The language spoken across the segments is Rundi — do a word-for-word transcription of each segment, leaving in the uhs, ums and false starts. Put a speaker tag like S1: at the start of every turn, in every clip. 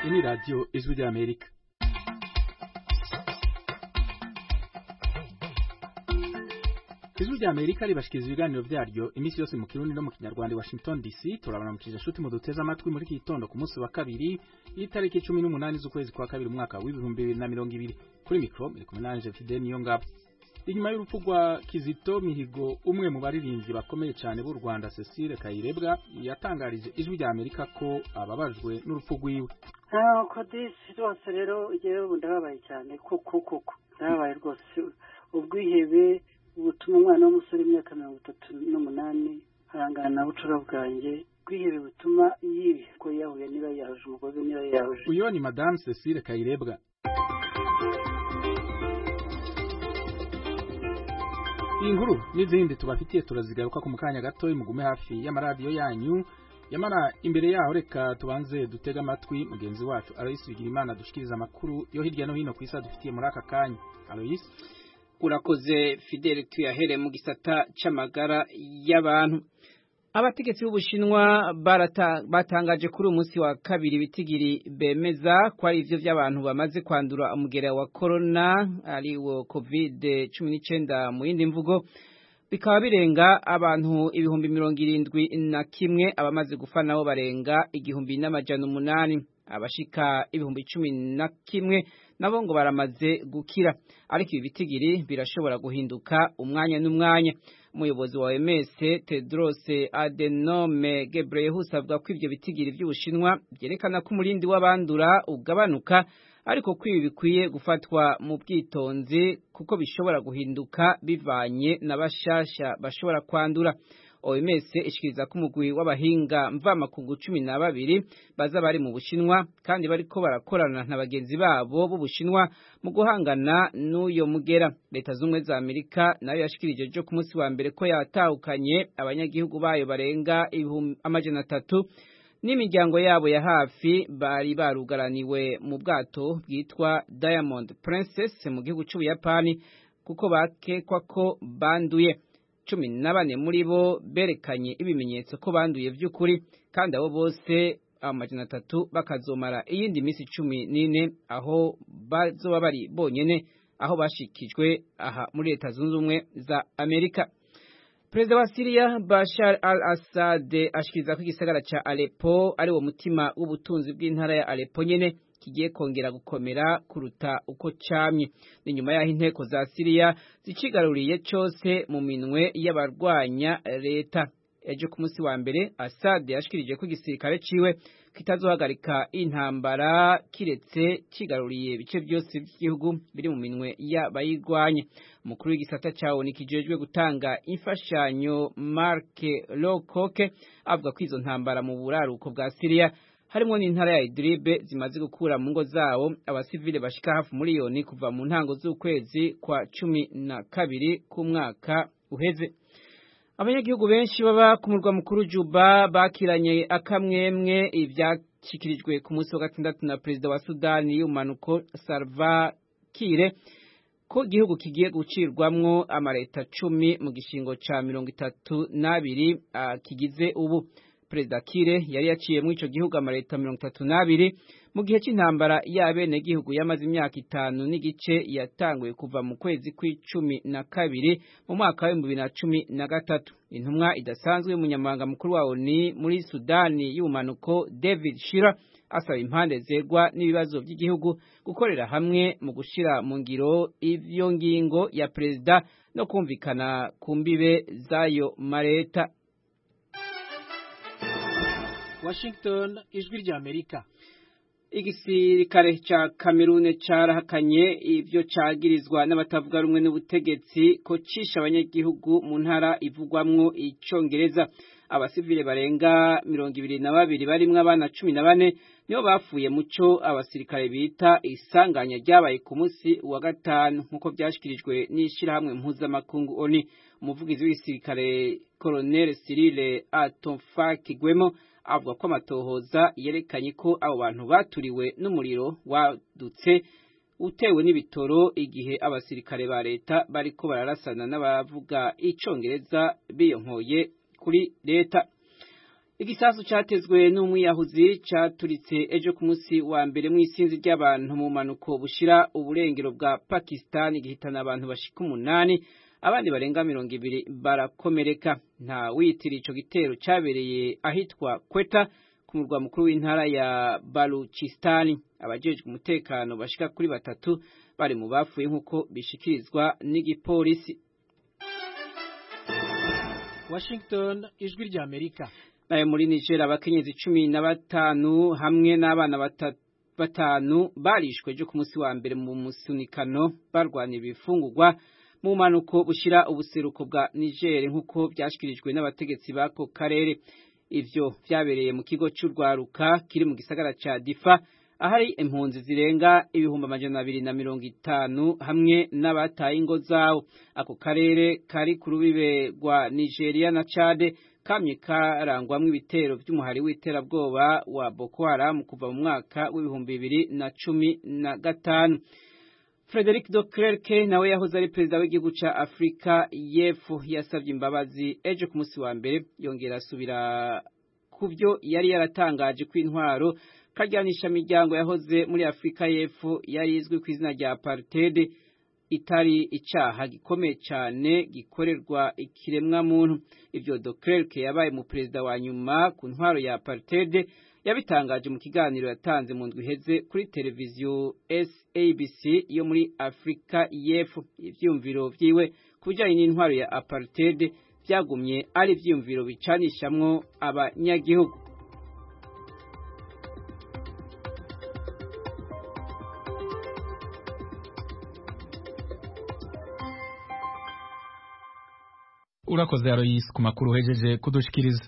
S1: Ini radio Ijwi ry'Amerika. Ijwi ry'Amerika ribashikiriza ibiganiro vyaryo imisi yose mu Kirundi no mu Kinyarwanda Washington D C. Turabaramukije shuti mu duteza amatwi muri iki gitondo ku munsi wa kabiri itariki cumi n'umunani z'ukwezi kwa kabiri umwaka w'ibihumbi bibiri na mirongo ibiri. Kuri mikro muri kumwe nanje Fidel Niyongabo. Inyuma y'urupfu rwa Kizito Mihigo, umwe mu baririmbyi bakomeye cyane b'u Rwanda, Cecile Kayirebwa yatangarije Ijwi ry'Amerika ko ababajwe n'urupfu rwiwe.
S2: Ah, kodisi rwose rero igihe ndababaye cyane kuko kuko ndababaye rwose ubwihebe butuma umwana w'umusore w'imyaka mirongo itatu n'umunani arangana na bucura bwanjye, bwihebe butuma yibi ko yahuye niba yahuje umugozi niba yahuje.
S1: Uyo ni Madame Cecile Kayirebwa. Inkuru n'izindi tubafitiye turazigaruka ku mukanya gato mugume hafi y'amaradiyo yanyu. Yamara imbere yaho reka tubanze dutega amatwi mugenzi wacu Alois Bigirimana dushikiriza amakuru yo hirya no hino ku isi dufitiye muri aka kanya. Alois,
S3: urakoze Fidel. Tuyahere mu gisata c'amagara y'abantu. Abategetsi b'Ubushinwa batangaje kuri umunsi wa kabiri bitigiri bemeza ko ari ivyo vy'abantu bamaze kwandura umugera wa corona ari wo covid cumi n'icenda mu yindi mvugo, bikaba birenga abantu ibihumbi mirongo irindwi na kimwe, abamaze gufa nabo barenga igihumbi n'amajana umunani, abashika ibihumbi cumi na kimwe nabo ngo baramaze gukira. Ariko ibi bitigiri birashobora guhinduka umwanya n'umwanya. Umuyobozi wa O M S Tedros Adhanom Ghebreyesus avuga ko ivyo bitigiri vy'Ubushinwa byerekana ko umurindi w'abandura ugabanuka, ariko ko ibi bikwiye gufatwa mu bwitonzi kuko bishobora guhinduka bivanye n'abashasha bashobora kwandura. O M S ishikiriza ko umugwi w'abahinga mvamakungu cumi na babiri baza bari mu Bushinwa kandi bariko barakorana na bagenzi babo b'Ubushinwa mu guhangana n'uyo mugera. Leta z'Ubumwe za Amerika nayo yashikirije jo ku munsi wa mbere ko yatahukanye abanyagihugu bayo barenga amajana atatu n'imiryango yabo ya hafi bari barugaraniwe mu bwato bwitwa Diamond Princess mu gihugu c'Ubuyapani kuko bakekwa ko banduye. Cumi na bane muri bo berekanye ibimenyetso ko banduye vy'ukuri, kandi abo bose amajana atatu bakazomara iyindi misi cumi n'ine aho bazoba bari bonyene, aho bashikijwe aha muri Leta Zunze Ubumwe za Amerika. Perezida wa Syria Bashar al-Assad ashikiriza ko igisagara ca Aleppo ari wo mutima w'ubutunzi bw'intara ya Aleppo nyene kigiye kongera gukomera kuruta uko camye. Ni nyuma yaho inteko za Syria zicigaruriye cose mu minwe y'abarwanya leta. Ejo ku munsi wa mbere Assad yashikirije ko igisirikare ciwe kitazohagarika intambara kiretse kigaruriye bice byose by'igihugu biri mu minwe y'abayirwanya. Umukuru w'igisata cawo nikijejwe gutanga imfashanyo Mark Lowcock avuga ko izo ntambara mu buraruko bwa Syria harimo n'intara ya Idlib zimaze gukura mu ngo zawo abasivile bashika hafi miliyoni kuva mu ntango z'ukwezi kwa cumi na kabiri ku mwaka uheze. Abanyagihugu benshi baba ku murwa mukuru Juba bakiranye akamwemwe ivyashikirijwe ku munsi wa gatandatu na perezida wa Sudani y'umanuko Salva Kiir ko igihugu kigiye gucirwamwo amareta cumi mu gishingo ca mirongo itatu n'abiri kigize ubu. Perezida Kiir yari yaciye mu ico gihugu amareta mirongo itatu n'abiri mu gihe c'intambara y'abene gihugu yamaze imyaka itanu n'igice yatanguye kuva mu kwezi kw'icumi na kabiri mu mwaka wa bibiri na cumi na gatatu. Intumwa idasanzwe y'umunyamabanga mukuru wa O N U muri Sudani y'umanuko David Shira asaba impande zegwa n'ibibazo by'igihugu gukorera hamwe mu gushira mu ngiro ivyo ngingo ya perezida no kumvikana ku mbibe zayo mareta.
S4: Washington, Ijwi ry'Amerika.
S3: Igisirikare ca Cameroon carahakanye ivyo cagirizwa n'abatavuga rumwe n'ubutegetsi ko cisha abanyagihugu mu ntara ivugwamwo icongereza. Abasivile barenga mirongo ibiri na babiri barimwo abana cumi na bane nibo bapfuye muco abasirikare bita isanganya ryabaye ku munsi wa gatanu nkuko byashikirijwe n'ishirahamwe mpuzamakungu O N U. Umuvugizi w'isirikare Colonel Cyril Atomfakigwemo avuga ko amatohoza yerekanye ko abo bantu baturiwe n'umuriro wadutse utewe n'ibitoro igihe abasirikare ba leta bariko bararasana n'abavuga icongereza biyonkoye kuri leta. Igisasu catezwe n'umwiyahuzi caturitse ejo ku munsi wa mbere mu isinzi ry'abantu mu manuko bushira uburengero bwa Pakistan gihitana abantu bashika umunani abandi barenga mirongo ibiri barakomereka. Nta witira ico gitero cabereye ahitwa Quetta ku murwa mukuru w'intara ya Baluchistan. Abajejwe umutekano bashika kuri batatu bari mu bafuye nk'uko bishikirizwa n'igipolisi.
S4: Washington, ijwi rya Amerika.
S3: Nayo muri Niger abakenyezi cumi na batanu hamwe n'abana batanu barishwe ejo ku munsi wa mbere mu musunikano barwanira ibifungurwa mu manuko bushira ubuseruko bwa Niger nk'uko byashikirijwe n'abategetsi bako karere. Ivyo vyabereye mu kigo cy'urwaruka kiri mu gisagara ca Difa ahari impunzi zirenga ibihumbi amajana abiri na mirongo itanu hamwe n'abataye ingo zawo. Ako karere kari ku rubibe rwa Nigeria na Chad kamye karangwamwe ibitero by'umuhari w'iterabwoba wa Boko Haram kuva mu mwaka w'ibihumbi bibiri na cumi na gatanu. Frederic de Klerk nawe yahoze ari perezida w'igihugu ca Afrika y'Epfo yasavye imbabazi ejo ku munsi wa mbere yongera asubira kuvyo yari yaratangaje ku intwaro karyanisha miryango yahoze muri Afrika y'Epfo yari izwi ku izina rya apartheid itari icaha gikomeye cyane gikorerwa ikiremwa muntu. Ivyo de Klerk yabaye mu perezida wa nyuma ku ntwaro ya apartheid yabitangaje mu kiganiro yatanze mu ndwi iheze kuri televiziyo S A B C yo muri Afrika y'Epfo. Ivyumviro vyiwe kubijanye n'intwaro ya apartheid byagumye ari ivyumviro bicanishamwo abanyagihugu.
S1: Urakoze Alois ku makuru hejeje kudushikiriza.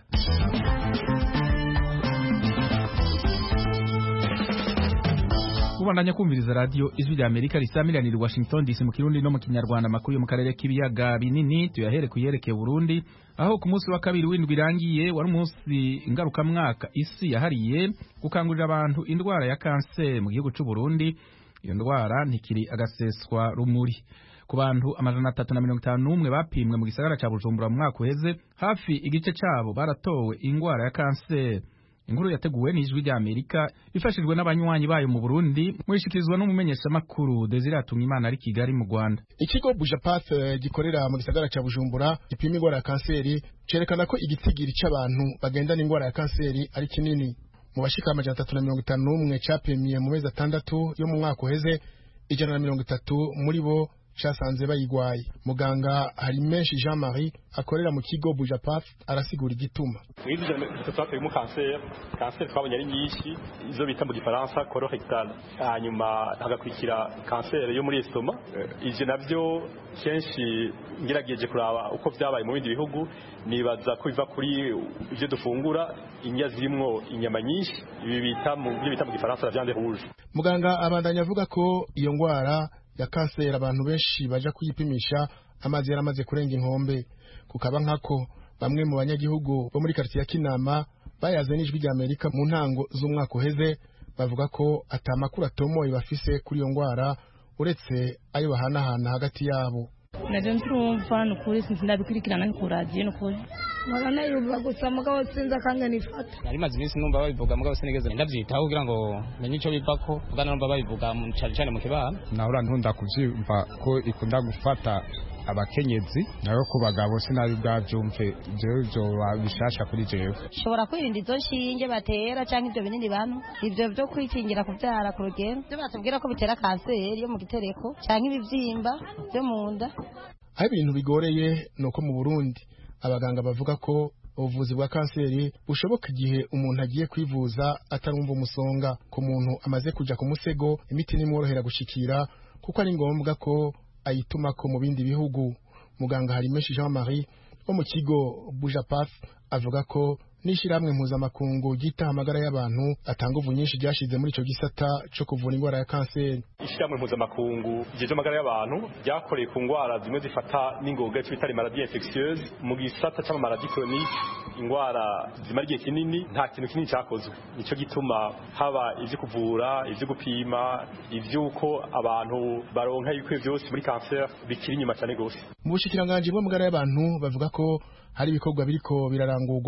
S1: Ubandanya kumviriza radio Ijwi rya Amerika risamiranira Washington D C mu Kirundi no mu Kinyarwanda makuru yo mu karere k'ibiyaga binini tuyahere kuyerekeye Burundi aho ku munsi wa kabiri w'indwi irangiye wari umunsi ingaruka mwaka isi yahariye gukangurira abantu indwara ya kanseri mu gihugu cy'u Burundi. Iyo ndwara ntikiri agaseswa rumuri. Ku bantu amajana atatu na mirongo itanu n'umwe bapimwe mu gisagara ca Bujumbura mu mwaka uheze hafi igice cabo baratowe ingwara ya kanseri. Inkuru yateguwe n'Ijwi rya Amerika ifashijwe n'abanywanyi bayo mu Burundi mwishikirizwa n'umumenyesha makuru Desire Atungimana ari Kigali mu Rwanda.
S5: Ikigo Bujapath gikorera mu gisagara ca Bujumbura gipima ingwara ya kanseri cerekana ko igitigiri c'abantu bagendana ingwara ya kanseri ari kinini. Mu bashika amajana atatu na mirongo itanu n'umwe capimiye mu mezi atandatu yo mu mwaka uheze ijana na mirongo itatu muri bo casanze bayigwaye. Muganga hari menshi Jean Marie akorera mu kigo Bujapath arasigura igituma.
S6: Mwizije tutatu mu cancer, cancer twabonye ari nyinshi izo bita mu gifaransa colorectal. Hanyuma hagakurikira cancer yo muri estoma. Ije navyo kenshi ngirageje kuraba uko vyabaye mu bindi bihugu nibaza ko biva kuri ivyo dufungura indya zirimwo inyama nyinshi ibi bita mu bita mu gifaransa la viande rouge.
S5: Muganga abandanya avuga ko iyo ngwara ya kanseri abantu benshi baja kuyipimisha amazi yaramaze kurenga inkombe. Kukaba nkako bamwe mu banyagihugu bo muri quartier ya Kinama bayaze n'Ijwi rya Amerika mu ntango z'umwaka uheze bavuga ko atamakuru atomoye bafise kuri iyo ngwara uretse ayo bahanahana hagati yabo.
S7: Navyo nturumva nukuri sindabikurikirana ku radio nukuri Magana yuba gusa mugabo sinza kanga nifata.
S8: Nari mazi minsi numva babivuga mugabo sinigeze ndavyitaho kugira ngo menye ico bivako bwana numva babivuga cyane cyane mu kibana.
S9: Nahora ntunda kuvyumva ko ikunda gufata abakenyezi nayo ku bagabo sinari bwavyumve jewe jo bishasha kuri jewe.
S7: Shobora kwirinda izo nshinge batera canke ivyo binini bantu ivyo byo kwikingira kuvyara ku rugero byo batubwira ko bitera kanseri yo mu gitereko canke ibivyimba byo mu nda.
S5: Aho ibintu bigoreye nuko mu Burundi abaganga bavuga ko ubuvuzi bwa kanseri bushoboka igihe umuntu agiye kwivuza atarumva umusonga. Ku muntu amaze kuja ku musego imiti nimworohera gushikira kuko ari ngombwa ko ayituma ko mu bindi bihugu. Muganga hari menshi Jean Marie wo mu kigo Bujapath avuga ko nishiramwe mpuzamakungu gita amagara y'abantu atanga uvu nyinshi byashize muri ico gisata cyo kuvura ingwara ya kanseri.
S6: Ishiramwe mpuzamakungu gihe amagara y'abantu byakoreye ku ngwara zimwe zifata n'ingoga cyitari maladie infectieuse mu gisata cy'ama maladie chronique ingwara zimara igihe kinini nta kintu kinini cyakozwe. Nico gituma haba ivyo kuvura ivyo gupima ivyuko abantu baronka ibikwiye byose muri kanseri bikiri inyuma cyane gose.
S5: Mu bushikiranganje bw'amagara y'abantu bavuga ko hari ibikorwa biriko birarangurwa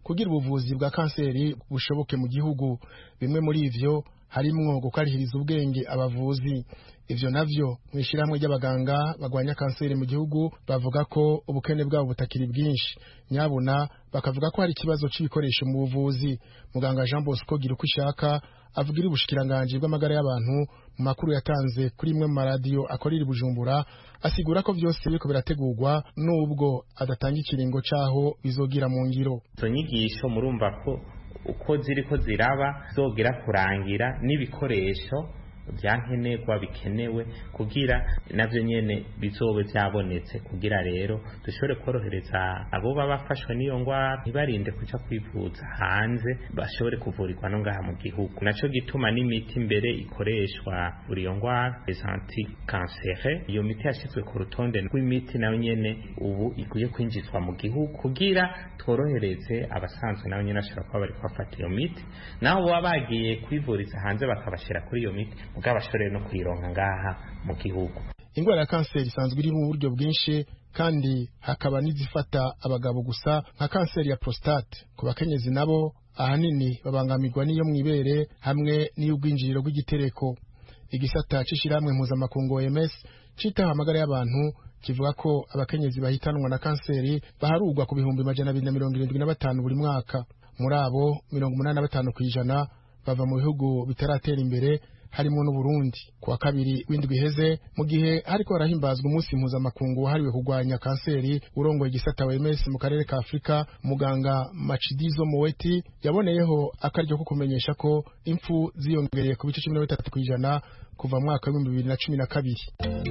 S5: kugira ubuvuzi bwa kanseri bushoboke mu gihugu. Bimwe muri ivyo harimwo gukarihiriza ubwenge abavuzi. Ivyo navyo mwishirahamwe ry'abaganga bagwanya kanseri mu gihugu bavuga ko ubukene bwabo butakiri bwinshi, nyabuna bakavuga ko hari ikibazo c'ibikoresho mu buvuzi. Muganga Jean Bosco Girukwishaka avugira ubushikiranganje bw'amagara y'abantu mu makuru yatanze kuri imwe mu radio akorera i Bujumbura, asigura ko vyose biriko birategurwa nubwo adatanga ikiringo caho bizogira mu ngiro.
S10: Izo nyigisho murumva ko uko ziriko ziraba zogera kurangira n'ibikoresho byankenerwa bikenewe kugira navyo nyene bizobe byabonetse kugira rero dushobore korohereza abo baba bafashwe n'iyo ngwara ntibarinde kuja kwivuza hanze, bashobore kuvurirwa no ngaha mu gihugu. Naco gituma n'imiti mbere ikoreshwa buri iyo ngwara anti cancer, iyo miti yashizwe ku rutonde rw'imiti nayo nyene ubu iguye kwinjizwa mu gihugu kugira tworohereze abasanzwe nayo nyene ashobora kuba bari kwafata iyo miti, naho baba bagiye kwivuriza hanze bakabashira kuri iyo miti mugabashorere no kuyironka ngaha mu gihugu.
S5: Ingwara ya kanseri isanzwe iri mu buryo bwinshi kandi hakaba n'izifata abagabo gusa nka kanseri ya prostate. Ku bakenyezi nabo ahanini babangamirwa n'iyo mwibere hamwe n'iy'ubwinjiriro bw'igitereko. Igisata c'ishirahamwe mpuzamakungu O M S citaho amagara y'abantu kivuga ko abakenyezi bahitanwa na kanseri baharugwa ku bihumbi majana abiri na mirongo irindwi na batanu buri mwaka. Muri abo mirongo umunani na batanu kw'ijana bava mu bihugu bitaratera imbere harimo n'u Burundi. Kuwa kabiri w'indwi iheze mu gihe hariko harahimbazwa umunsi mpuzamakungu wahariwe kurwanya kanseri, urongoye igisata O M S mu karere ka Afrika muganga Machidizo Moeti yaboneyeho akaryo ko kumenyesha ko impfu ziyongereye ku bice cumi na bitatu kw'ijana kuva mu mwaka w'ibihumbi bibiri na cumi na kabiri.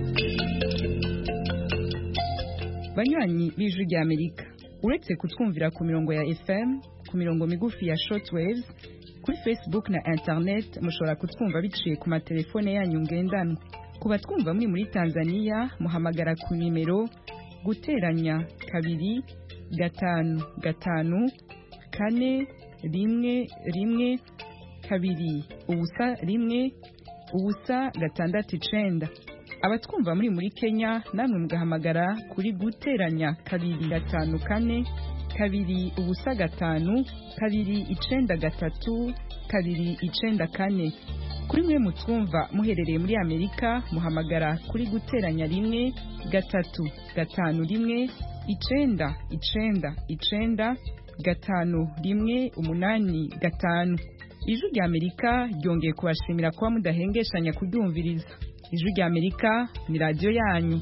S11: Banywanyi b'Ijwi rya Amerika, uretse kutwumvira ku mirongo ya F M, ku mirongo migufi ya shortwaves, kuri Facebook na internet mushobora kutwumva biciye ku matelefone yanyu ngendanwa. Kuba twumva muri muri Tanzania muhamagara ku nimero guteranya kabiri gatanu gatanu kane rimwe rimwe kabiri ubusa rimwe ubusa gatandatu icenda. Abatwumva muri muri Kenya namwe mugahamagara kuri guteranya kabiri gatanu kane kabiri ubusa gatanu kabiri icenda gatatu kabiri icenda kane. Kuri mwe mutwumva muherereye muri Amerika muhamagara kuri guteranya rimwe gatatu gatanu rimwe icenda icenda icenda gatanu rimwe umunani gatanu. Ijwi rya Amerika ryongeye kubashimira kuba mudahengeshanya kuryumviriza. Ijwi rya Amerika ni radio yanyu.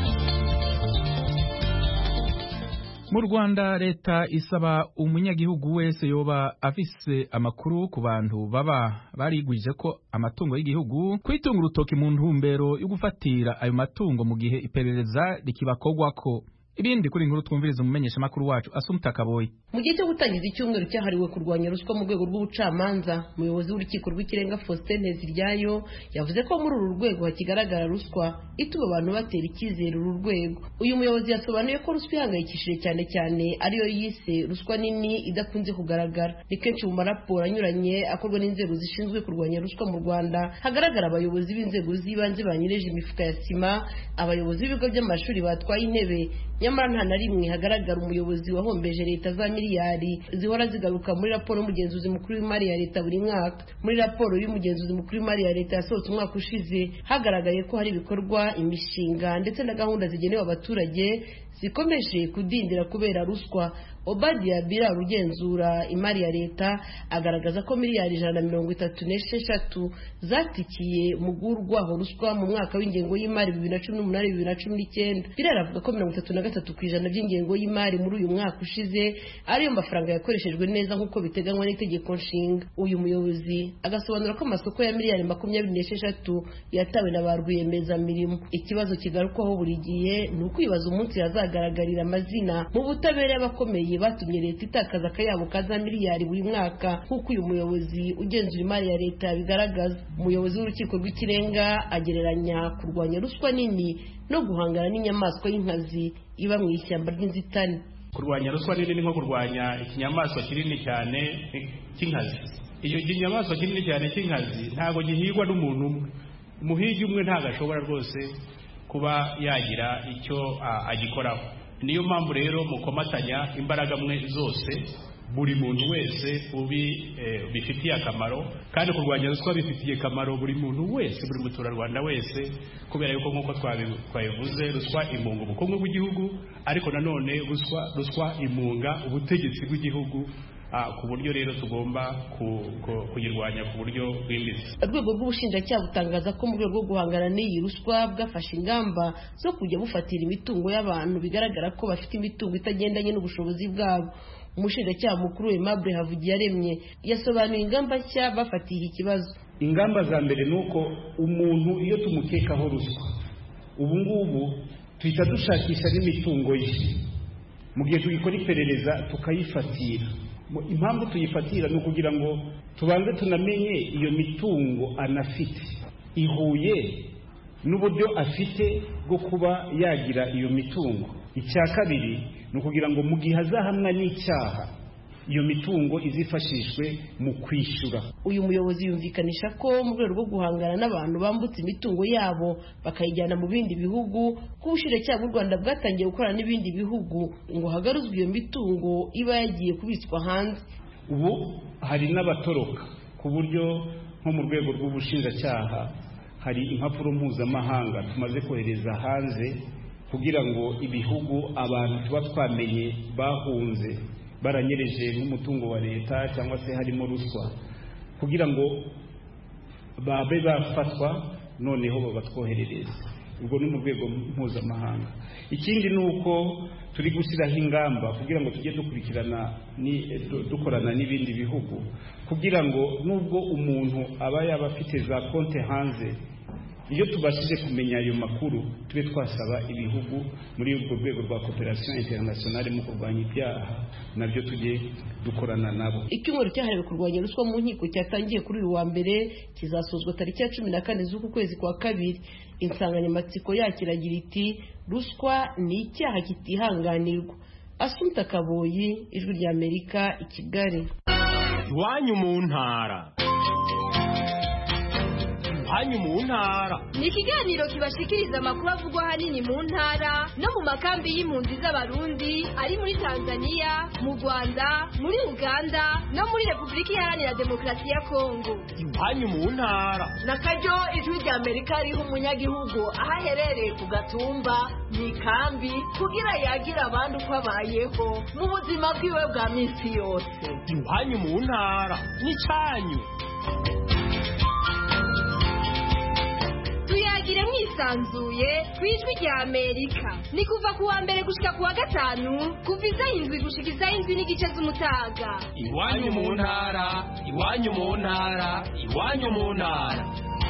S1: Mu Rwanda leta isaba umunyagihugu wese yoba afise amakuru ku bantu baba barigwije ko amatungo y'igihugu kwitunga urutoki mu ntumbero yo gufatira ayo matungo mu gihe iperereza rikibakogwako. Ibindi kuri inkuru twumviriza umumenyesha makuru wacu Asumta Kaboyi.
S12: Mu gihe cyo gutangiza icyumweru cyahariwe kurwanya ruswa mu rwego rw'ubucamanza, umuyobozi w'urukiko rw'ikirenga Faustin Nteziryayo yavuze ko muri uru rwego hakigaragara ruswa ituma abantu batera icyizere uru rwego. Uyu muyobozi yasobanuye ko ruswa ihangayikishije cyane cyane ariyo yise ruswa nini idakunze kugaragara. Ni kenshi mu maraporo anyuranye akorwa n'inzego zishinzwe kurwanya ruswa mu Rwanda hagaragara abayobozi b'inzego z'ibanze banyereje imifuka ya sima, abayobozi b'ibigo by'amashuri batwaye intebe, nyamara nta na rimwe hagaragara umuyobozi wahombeje leta za miliyari zihora zigaruka muri raporo y'umugenzuzi mukuru w'imari ya leta buri mwaka. Muri raporo y'umugenzuzi mukuru w'imari ya leta yasohotse umwaka ushize hagaragaye ko hari ibikorwa, imishinga ndetse na gahunda zigenewe abaturage zikomeje kudindira kubera ruswa. Obadia Bira ugenzura imari ya leta agaragaza ko miliyari ijana na mirongo itatu n'esheshatu zatikiye mu gurwaho ruswa mu mwaka w'ingengo y'imari bibiri na cumi n'umunani bibiri na cumi n'icyenda. Bira avuga ko mirongo itatu na gatatu ku ijana by'ingengo y'imari muri uyu mwaka ushize ariyo mafaranga yakoreshejwe neza nk'uko biteganywa n'itegeko nshinga. Uyu muyobozi agasobanura ko amasoko ya miliyari makumyabiri n'esheshatu yatawe na ba rwiyemezamirimo. Ikibazo kigarukwaho buri gihe ni ukwibaza umunsi hazagaragarira amazina mu butabera y'abakomeye batumye leta itakaza akayabo ka za miliyari buri mwaka nk'uko uyu muyobozi ugenzura imari ya leta bigaragaza. Umuyobozi w'urukiko rw'ikirenga agereranya kurwanya ruswa nini no guhangana n'inyamaswa y'inkazi iba mu ishyamba ry'inzitane.
S13: Kurwanya ruswa nini ni nko kurwanya ikinyamaswa kinini cyane cy'inkazi. Iyo kinyamaswa kinini cyane cy'inkazi ntago gihigwa n'umuntu umwe. Umuhigi umwe ntago ashobora rwose kuba yagira icyo agikoraho. niyo mpamvu rero mukomatanya imbaraga mwe zose buri muntu wese ubi eh, bifitiye akamaro kandi kurwanya ruswa bifitiye akamaro buri muntu wese buri muturarwanda wese kubera yuko nk'uko twabivuze ruswa imunga ubukungu bw'igihugu ariko nanone ruswa ruswa imunga ubutegetsi bw'igihugu ku buryo rero tugomba kuyirwanya ku buryo bwimbitse.
S12: Urwego rw'ubushinjacyaha butangaza ko mu rwego rwo guhangana n'iyi ruswa bwafashe ingamba zo kujya bufatira imitungo y'abantu bigaragara ko bafite imitungo itagendanye n'ubushobozi bwabo. Umushinjacyaha mukuru Aimable Havugiyaremye yasobanuye ingamba nshya bafatiye iki kibazo.
S14: Ingamba za mbere nuko umuntu iyo tumukekaho ruswa ubu ngubu tuhita dushakisha n'imitungo ye mu gihe tugikora iperereza tukayifatira. Impamvu tuyifatira ni ukugira ngo tubanze tunamenye iyo mitungo anafite ihuye n'uburyo afite bwo kuba yagira iyo mitungo. Icya kabiri ni ukugira ngo mu gihe azahamwa n'icyaha iyo mitungo izifashishwe mu kwishyura.
S12: Uyu muyobozi yumvikanisha ko mu rwego rwo guhangana n'abantu bambutse imitungo yabo bakayijyana mu bindi bihugu ko ubushinjacyaha bw'u Rwanda bwatangiye gukorana n'ibindi bihugu ngo hagaruzwe iyo mitungo iba yagiye kubitswa hanze.
S14: Ubu hari n'abatoroka ku buryo nko mu rwego rw'ubushinjacyaha hari impapuro mpuzamahanga tumaze kohereza hanze kugira ngo ibihugu abantu tuba twamenye bahunze baranyereje nk'umutungo wa leta cyangwa se harimo ruswa kugira ngo babe bafatwa noneho babatwoherereza. Ubwo ni mu rwego mpuzamahanga. Ikindi ni uko turi gushyiraho ingamba kugira ngo tujye dukurikirana dukorana n'ibindi bihugu kugira ngo nubwo umuntu aba yaba afite za konti hanze iyo tubashije kumenya ayo makuru tube twasaba ibihugu muri ubwo rwego rwa coopération internationale mu kurwanya ibyaha nabyo tujye dukorana nabo.
S12: Icyumweru cyahariwe kurwanya ruswa mu nkiko cyatangiye kuri uyu wa mbere kizasozwa tariki ya cumi na kane z'uku kwezi kwa kabiri. Insanganyamatsiko yakiragira iti ruswa ni icyaha kitihanganirwa. Assumpta Kaboyi, Ijwi ry'Amerika, i Kigali.
S15: Iwanyu mu ntara. Iwanyu mu ntara
S16: ni ikiganiro kibashikiriza amakuru avugwa ahanini mu ntara no mu makambi y'impunzi z'abarundi ari muri Tanzania, mu Rwanda, muri Uganda no muri Repubulika Iharanira Demokarasi ya Kongo.
S15: Iwanyu mu ntara
S17: na karyo Ijwi ry'Amerika riha umunyagihugu aho aherereye ku gatumba mu ikambi kugira yagira abandi uko abayeho mu buzima bwiwe bwa minsi yose.
S15: Iwanyu mu ntara ni cyanyu.
S16: Tuyagire mwisanzuye ku Ijwi ry'Amerika. Ni kuva ku wa mbere gushika ku wa gatanu kuva isaha indwi gushika isaha indwi n'igice z'umutaga.
S15: Iwanyu mu ntara, iwanyu mu ntara, iwanyu mu ntara.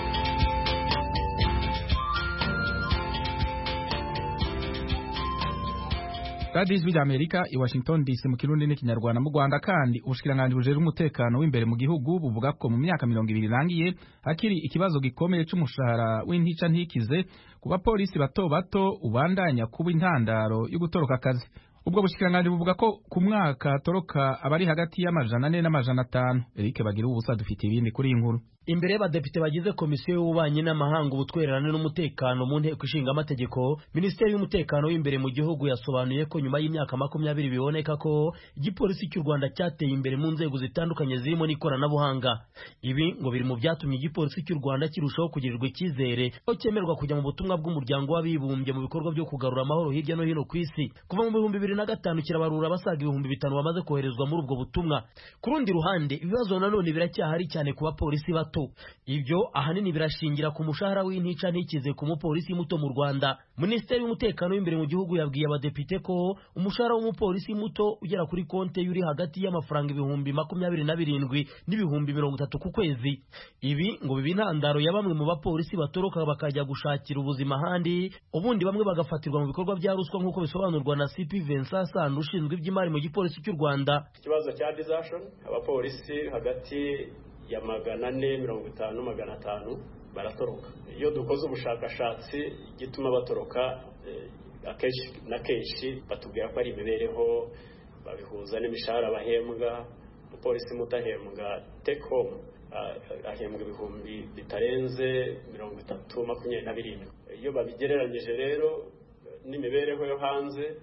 S1: Radio Ijwi ry'Amerika i Washington D C mu Kirundi n'ikinyarwanda. Mu Rwanda kandi ubushikiranganji bujejwe umutekano w'imbere mu gihugu buvuga ko mu myaka mirongo ibiri irangiye hakiri ikibazo gikomeye c'umushahara w'intica ntikize ku bapolisi bato bato ubandanya kuba intandaro yo gutoroka akazi. Ubwo bushikiranganji buvuga ko ku mwaka toroka abari hagati y'amajana ane n'amajana atanu. Eric Bagira ubusa dufite ibindi kuri inkuru.
S18: Imbere y'abadepite bagize komisiyo y'ububanyi n'amahanga ubutwererane n'umutekano mu nteko ishinga amategeko, Minisiteri y'umutekano w'imbere mu gihugu yasobanuye ko nyuma y'imyaka makumyabiri biboneka ko igipolisi cy'u Rwanda cyateye imbere mu nzego zitandukanye zirimo n'ikoranabuhanga. Ibi ngo biri mu byatumye igipolisi cy'u Rwanda kirushaho kugirirwa icyizere ko cyemerwa kujya mu butumwa bw'umuryango w'abibumbye mu bikorwa byo kugarura amahoro hirya no hino ku isi. Kuva mu bihumbi bibiri na gatanu kirabarura abasaga ibihumbi bitanu bamaze koherezwa muri ubwo butumwa. Ku rundi ruhande ibibazo nanone biracyahari cyane ku bapolisi bato. Ibyo ahanini birashingira ku mushahara w'intica ntikize ku mupolisi muto mu Rwanda. Minisiteri y'umutekano w'imbere mu gihugu yabwiye abadepite ko umushahara w'umupolisi muto ugera kuri konte yuri hagati y'amafaranga ibihumbi makumyabiri na birindwi n'ibihumbi mirongo itatu ku kwezi. Ibi ngo biba intandaro ya bamwe mu bapolisi batoroka bakajya gushakira ubuzima ahandi, ubundi bamwe bagafatirwa mu bikorwa bya ruswa nk'uko bisobanurwa na C P Vincent Sano ushinzwe iby'imari mu gipolisi cy'u Rwanda.
S19: Ikibazo cya desertion, abapolisi hagati ya magana ane mirongo itanu magana atanu baratoroka. Iyo dukoze ubushakashatsi gituma batoroka akenshi na kenshi batubwira ko ari imibereho, babihuza n'imishahara bahembwa. Umupolisi mutahembwa take home ahembwa ibihumbi bitarenze mirongo itatu makumyabiri na birindwi. Iyo babigereranyije rero n'imibereho yo hanze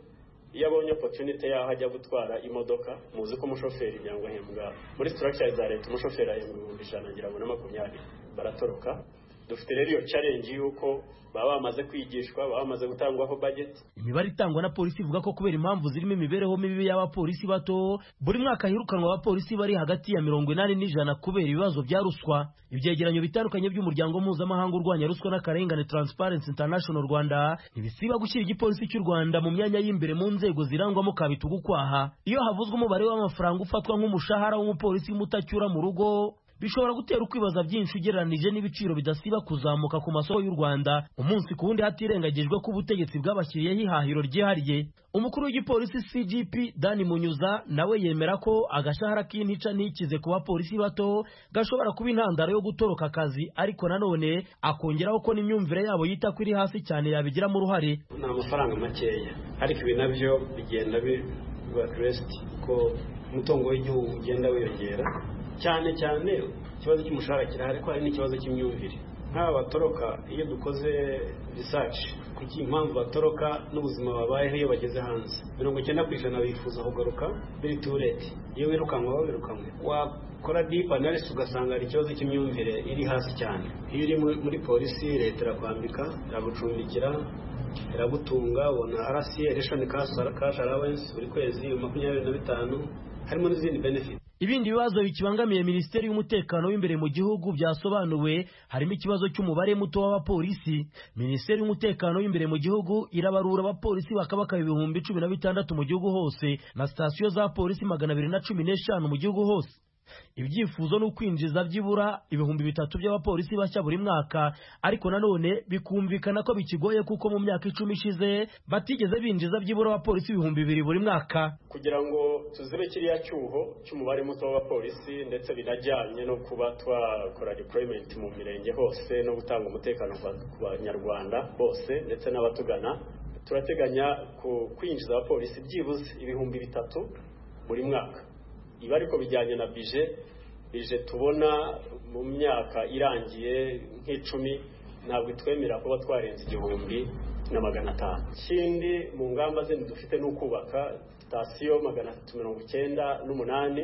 S19: iyo abonye opportunity yaho ajya gutwara imodoka muzi ko umushoferi byangwa hembwa muri structure za leta umushoferi ahembwa ibihumbi ijana ngira ngo na makumyabiri baratoroka. Dufite rero iyo challenge yuko baba bamaze kwigishwa baba bamaze gutangwaho budget.
S18: Imibare itangwa na polisi ivuga ko kubera impamvu zirimo imibereho mibi y'abapolisi bato buri mwaka hirukanwa abapolisi bari hagati ya mirongo inani n'ijana kubera ibibazo bya ruswa. Ibyegeranyo bitandukanye by'umuryango mpuzamahanga urwanya ruswa n'akarengane Transparency International Rwanda ibisiba gushyira igipolisi cy'u Rwanda mu myanya y'imbere mu nzego zirangwamo kabitugu kwaha. Iyo havuzwe umubare w'amafaranga ufatwa nk'umushahara w'umupolisi mutacyura mu rugo bishobora gutera ukwibaza byinshi ugereranije n'ibiciro bidasiba kuzamuka ku masoko y'u Rwanda umunsi ku wundi hatirengagijwe ko ubutegetsi bw'abashyiriyeho ihahiro ryihariye. Umukuru w'igipolisi C G P Dani Munyuza nawe yemera ko agashahara k'intica ntikize ku bapolisi bato gashobora kuba intandaro yo gutoroka akazi, ariko nanone akongeraho ko n'imyumvire yabo yita kuri hasi cyane yabigiramo uruhare.
S19: Ni amafaranga makeya ariko ibi nabyo bigenda biba crest ko umutungo w'igihugu ugenda wiyongera cyane cyane. Ikibazo cy'umushahara kirahari ko hari n'ikibazo cy'imyumvire. Nk'aba batoroka iyo dukoze research kuki impamvu batoroka n'ubuzima babayeho iyo bageze hanze mirongo icyenda ku ijana bifuza kugaruka biri turete. Iyo wirukanwa baba wirukanwe wakora deep analysis ugasanga hari ikibazo cy'imyumvire iri hasi cyane. Iyo uri muri polisi leta irakwambika iragucumbikira iragutunga ubona R C ration cash allowance buri kwezi makumyabiri na bitanu harimo n'izindi benefit.
S18: Ibindi bibazo bikibangamiye Minisiteri y'Umutekano w'imbere mu gihugu byasobanuwe harimo ikibazo cy'umubare muto w'abapolisi. Minisiteri y'Umutekano w'imbere mu gihugu irabarura abapolisi bakabaka ibihumbi cumi na bitandatu mu gihugu hose na sitasiyo za polisi magana abiri na cumi n'eshanu mu gihugu hose. Ibyifuzo no kwinjiza byibura ibihumbi bitatu by'abapolisi bashya buri mwaka, ariko nanone bikumvikana ko bikigoye kuko mu myaka icumi ishize batigeze binjiza byibura abapolisi ibihumbi bibiri buri mwaka.
S19: Kugira ngo tuzibe kiriya cyuho cy'umubare muto w'abapolisi ndetse binajyanye no kuba twakora deployment mu mirenge hose no gutanga umutekano ku banyarwanda bose ndetse n'abatugana, turateganya ku kwinjiza abapolisi byibuze ibihumbi bitatu buri mwaka. Iba ariko bijyanye na bije bije tubona mu myaka irangiye nk'icumi ntabwo twemera kuba twarenze igihumbi na magana atanu. Ikindi mu ngamba zindi dufite no kubaka sitasiyo magana atatu mirongo icyenda n'umunani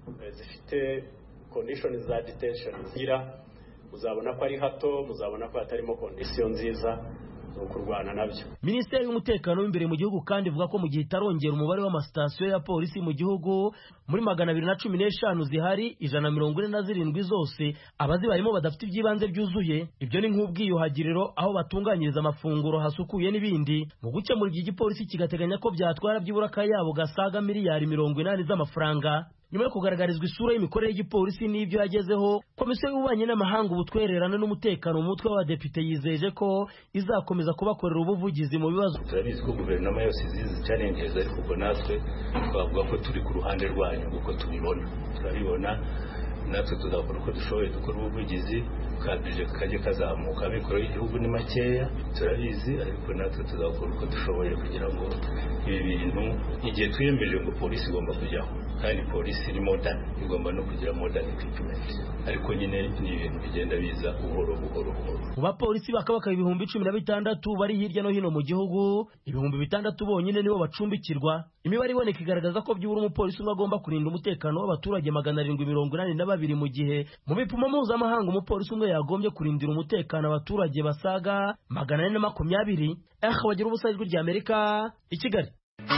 S19: zifite condition za detention ngira muzabona ko ari hato, muzabona ko hatarimo condition nziza kurwana nabyo.
S18: Minisiteri y'Umutekano w'imbere mu gihugu kandi ivuga ko mu gihe itarongera umubare w'amasitasiyo ya polisi mu gihugu muri magana abiri na cumi n'eshanu zihari ijana na mirongo ine na zirindwi zose abazibarimo badafite ibyibanze byuzuye. Ibyo ni nk'ubwiyuhagiriro aho batunganyiriza amafunguro hasukuye n'ibindi. Mu gukemura iki gipolisi kigateganya ko byatwara byibura akayabo gasaga miliyari mirongo inani z'amafaranga. Nyuma yo kugaragarizwa isura y'imikorere y'igipolisi n'ibyo yagezeho, Komisiyo y'Ububanyi n'Amahanga Ubutwererane n'Umutekano mu mutwe w'Abadepite yizeje ko izakomeza kubakorera ubuvugizi mu bibazo.
S20: Turabizi ko guverinoma yose izizi challenges ariko ubwo natwe twavuga ko turi ku ruhande rwanyu uko tubibona. Turabibona natwe tuzakora uko dushoboye dukora ubuvugizi kabije kajye kazamuka. Amikoro y'igihugu ni makeya turabizi, ariko natwe tuzakora uko dushoboye kugira ngo ibi bintu igihe twiyemeje ngo polisi igomba kujyaho kandi polisi ni modern igomba no kugira modern equipment, ariko nyine ni ibintu bigenda biza buhoro buhoro buhoro.
S18: Mu bapolisi bakabaka ibihumbi cumi na bitandatu bari hirya no hino mu gihugu, ibihumbi bitandatu bonyine nibo bacumbikirwa. Imibare iboneka igaragaza ko byibura umupolisi umwe agomba kurinda umutekano w'abaturage magana arindwi mirongo inani na babiri mu gihe mu bipimo mpuzamahanga umupolisi umwe yagombye kurindira umutekano abaturage basaga magana ane na makumyabiri. Eh, bagira ubusa ijwi rya Amerika i Kigali.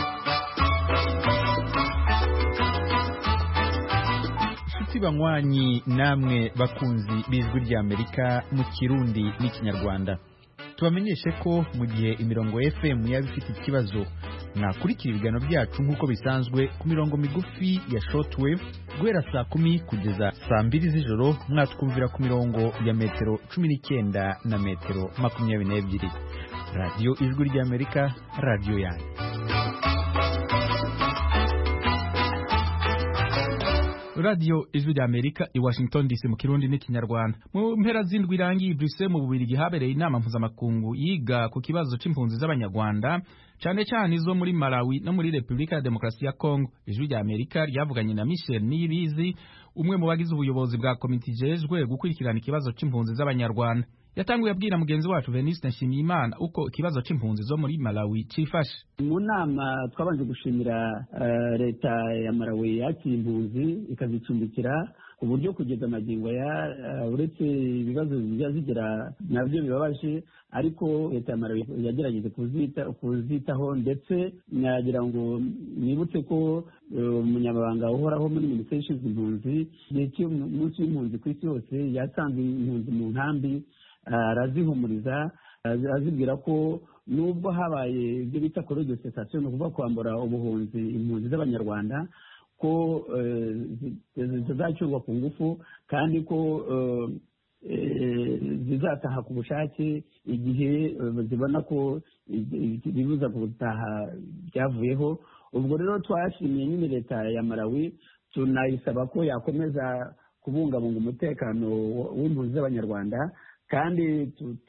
S21: Banywanyi namwe bakunzi b'ijwi rya Amerika mu Kirundi n'Ikinyarwanda, tubamenyeshe ko mu gihe imirongo F M yaba ifite ikibazo mwakurikira ibiganiro byacu nk'uko bisanzwe ku mirongo migufi ya shortwave guhera saa kumi kugeza saa mbiri z'ijoro, mwatwumvira ku mirongo ya metero cumi n'icyenda na metero makumyabiri n'ebyiri. Radio Ijwi rya Amerika, radio yanyu.
S1: Radio Ijwi rya Amerika i Washington D C mu Kirundi n'Ikinyarwanda. Mu mpera z'indwi irangiye Brussels mu Bubiligi habereye inama mpuzamakungu yiga ku kibazo c'impunzi z'Abanyarwanda cyane cyane izo muri Malawi no muri Republika ya Demokarasi ya Kongo. Ijwi rya Amerika ryavuganye na Michel Niyibizi, umwe mu bagize ubuyobozi bwa komite ijejwe gukurikirana ikibazo c'impunzi z'Abanyarwanda. yatanguye abwira mugenzi wacu Veniste Nshimiyimana uko ikibazo c'impunzi zo muri Malawi cifashe.
S2: Mu nama twabanje gushimira uh, leta ya Malawi yakira impunzi ikazicumbikira ku buryo kugeza amagingo ya uh, uretse ibibazo bizigera navyo bibabaje, ariko leta ya Malawi yagerageje kuzita kuzitaho, ndetse nagira ngo nibutse ko umunyamabanga uh, uhoraho muri Minisiteri ishinzwe impunzi igihe munsi y'impunzi ku isi yose yatanze impunzi mu nkambi, arazihumuriza uh, azibwira ko nubwo habaye ibyo bita kore de cessation, kuva kwambura ubuhunzi impunzi z'abanyarwanda, ko zizacurwa ku ngufu kandi ko zizataha ku bushake igihe zibona ko ibibuza gutaha byavuyeho. Ubwo rero twashimiye nyine leta ya Malawi, tunayisaba ko yakomeza kubungabunga umutekano w'impunzi z'abanyarwanda, kandi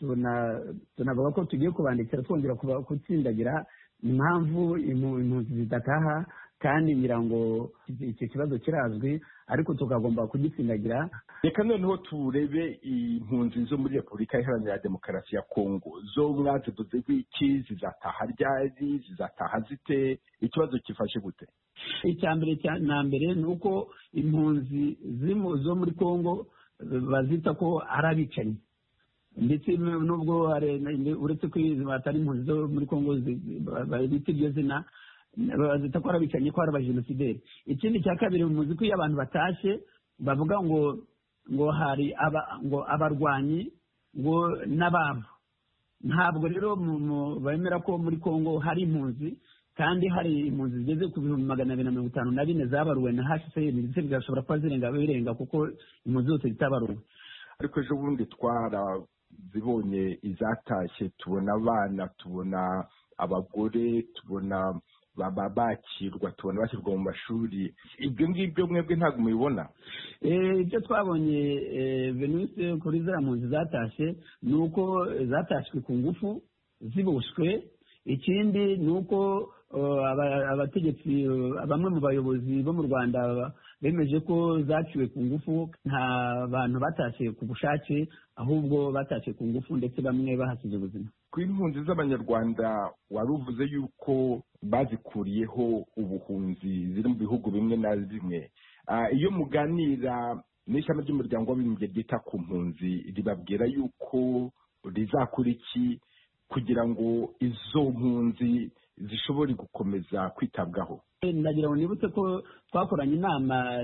S2: tunavuga ko tugiye kubandikira twongera gutsindagira impamvu impunzi zidataha, kandi ngira ngo icyo kibazo kirazwi ariko tukagomba kugitsindagira.
S22: Reka noneho turebe impunzi zo muri Repubulika Iharanira Demokarasi ya Kongo, zo mwazivuze iki, zizataha ryari, zizataha zite, ikibazo kifashe gute?
S2: Icya mbere na mbere ni uko impunzi zo muri Kongo bazita ko ari abicanyi, ndetse nubwo uretse ko batari impunzi zo muri Kongo bita iryo zina, bazita ko ari abicanyi, ko ari abajenosideri. Ikindi cya kabiri, muzi ko iyo abantu batashe bavuga ngo ngo hari aba ngo abarwanyi ngo n'abavu. Ntabwo rero bemera ko muri Kongo hari impunzi, kandi hari impunzi zigeze ku bihumbi magana abiri na mirongo itanu na bine zabaruwe na H C R, ndetse bigashobora kuba zirenga birenga kuko impunzi zose zitabaruwe.
S22: Ariko ejo bundi twarazibonye izatashye, tubona abana, tubona abagore, tubona baba bakirwa, tubona bashyirwa mu mashuri. Ibyo ngibyo mwebwe ntabwo mubibona?
S2: Ibyo twabonye Veniste kuri ziriya mpunzi zatashye ni uko zatashwe ku ngufu, ziboshwe. Ikindi ni uko abategetsi, bamwe mu bayobozi bo mu Rwanda bemeje ko zaciwe ku ngufu, nta bantu batashye ku bushake, ahubwo batashye ku ngufu, ndetse bamwe bahasize ubuzima.
S22: Ku impunzi z'abanyarwanda wari uvuze yuko bazikuriyeho ubuhunzi ziri mu bihugu bimwe na bimwe. Iyo muganira n'ishami ry'umuryango w'abibumbye ryita ku mpunzi, ribabwira yuko rizakora iki kugira ngo izo mpunzi zishobore gukomeza kwitabwaho?
S2: Ndagira ngo nibutse ko twakoranye inama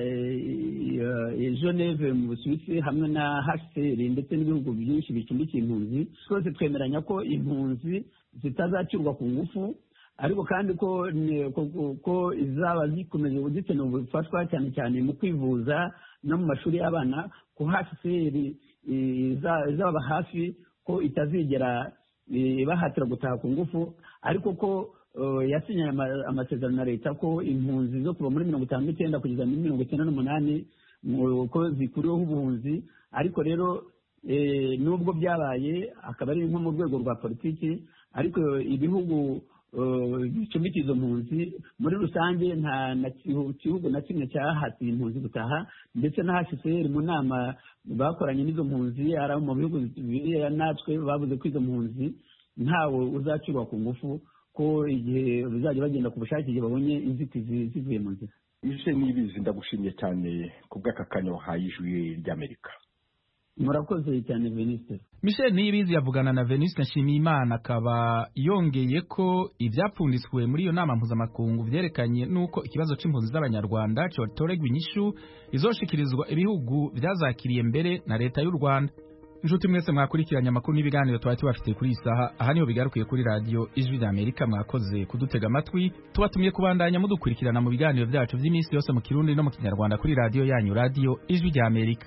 S2: i Geneve mu Busuwisi hamwe na H C R ndetse n'ibihugu byinshi bicumbikiye impunzi. Twese twemeranya ko impunzi zitazacurwa ku ngufu, ariko kandi ko ko izaba zikomeje zikeneye ubufashwa cyane cyane mu kwivuza no mu mashuri y'abana, ko H C R izaba hafi, ko itazigera bahatira gutaha ku ngufu, ariko ko yasinye amasezerano na leta ko impunzi zo kuva muri mirongo itanu n'icyenda kugeza muri mirongo icyenda n'umunani ko zikuriweho ubuhunzi. Ariko rero nubwo byabaye akaba ari nko mu rwego rwa politiki, ariko ibihugu bicumbikiye izo mpunzi muri rusange nta gihugu na kimwe cyahatiye impunzi gutaha, ndetse na H C R mu nama bakoranye n'izo mpunzi ari mu bihugu bibiri natwe bavuze ko izo mpunzi ntawe uzacurwa ku ngufu, ko igihe bizajya bagenda ku bushake igihe babonye inzitizi zivuye mu nzira.
S22: Ije nibizi, ndagushimiye cyane ku bw'akakanyo wahaye Ijwi ry'Amerika.
S2: Murakoze cyane Veniste.
S1: Michel Niyibizi yavugana na Veniste Nshimiyimana, akaba yongeye ko ibyapfunditswe muri iyo nama mpuzamakungu byerekanye nuko ikibazo c'impunzi z'abanyarwanda cyotoregwa inyishu izoshikirizwa ibihugu byazakiriye mbere na leta y'u Rwanda. Inshuti mwese mwakurikiranye amakuru n'ibiganiro twari tubafite kuri isaha, aha niho bigarukiye kuri radio Ijwi ry'Amerika. Mwakoze kudutega amatwi, tubatumye kubandanya mudukurikirana mu biganiro byacu by'iminsi yose mu Kirundi no mu Kinyarwanda kuri radio yanyu, radio Ijwi ry'Amerika.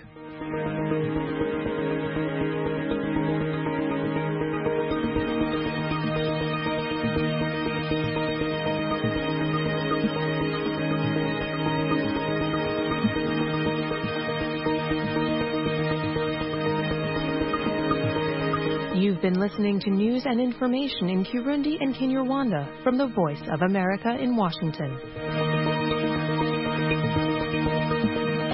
S23: You've been listening to news and information in Kirundi and Kinyarwanda from the Voice of America in Washington.